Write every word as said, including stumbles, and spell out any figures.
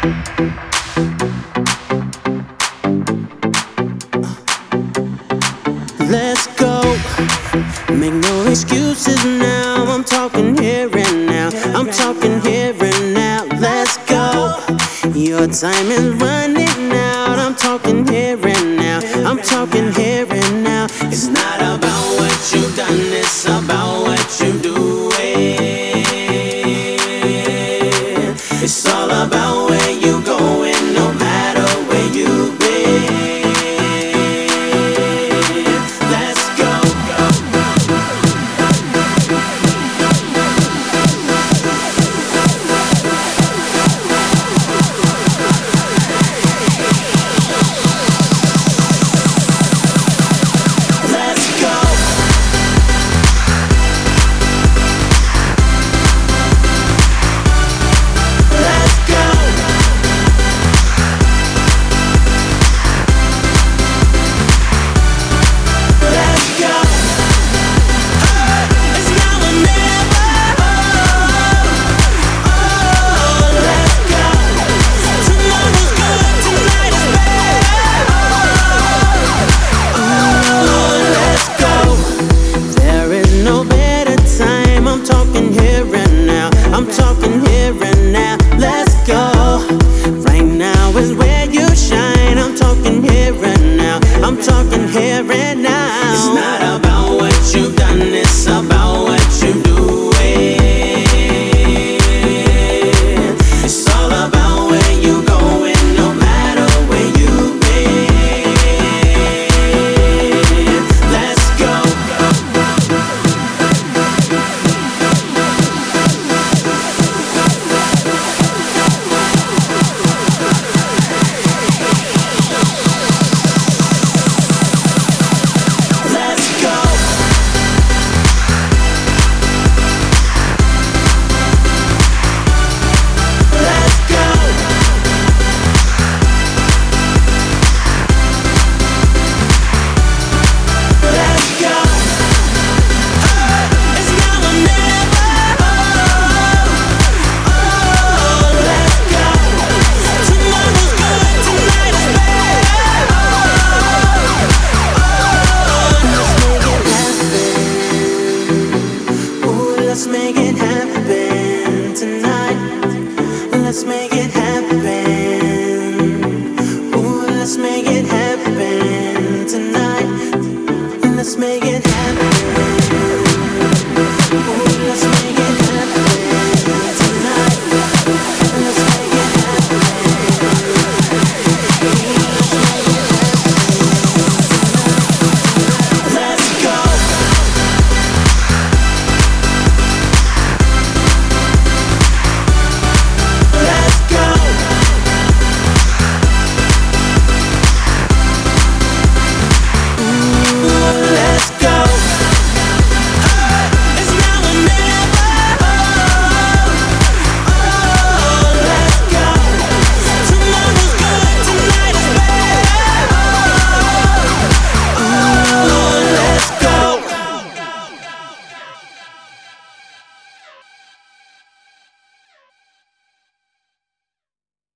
Let's go. Make no excuses now. I'm talking here and now. I'm talking here and now. Let's go. Your time is running out. I'm talking here and now. I'm talking here and now. It's not about what you've done, it's about what you're doing. It's all about where you're going, no matter where you've been. I'm talking here and now, let's go. Right now is where you shine. I'm talking here and now, I'm talking here and now. It's not about what you've done, it's about what you're doing. It's all about where you're going, no matter where you've been. Let's go. Let's make it happen tonight. Let's make it happen.